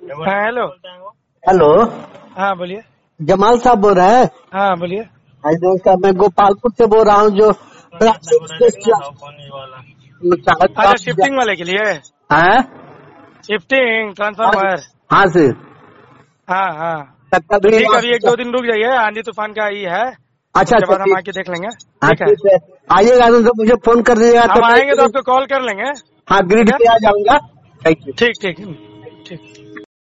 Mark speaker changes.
Speaker 1: हाँ hello.
Speaker 2: Hello,
Speaker 1: हाँ बोलिए।
Speaker 2: जमाल साहब बोल रहे हैं?
Speaker 1: हाँ बोलिए।
Speaker 2: हाजी साहब, मैं गोपालपुर से बोल रहा हूँ। जो
Speaker 1: अच्छा शिफ्टिंग वाले के लिए
Speaker 2: हाँ
Speaker 1: शिफ्टिंग ट्रांसफार्मर।
Speaker 2: हाँ सर,
Speaker 1: हाँ हाँ
Speaker 2: कभी
Speaker 1: ठीक है, अभी 1-2 दिन रुक जाइए, आंधी तूफान का ही है।
Speaker 2: अच्छा
Speaker 1: उसके
Speaker 2: अच्छा
Speaker 1: बाद हम आके देख लेंगे।
Speaker 2: हाँ
Speaker 1: ठीक है,
Speaker 2: ठीक है, आइएगा तो मुझे फोन कर दीजिएगा।
Speaker 1: हम आएंगे तो आपको कॉल कर लेंगे।
Speaker 2: हाँ, ग्रिड
Speaker 1: ठीक है,
Speaker 2: पे आ जाऊंगा। Thank you.
Speaker 1: ठीक ठीक ठीक।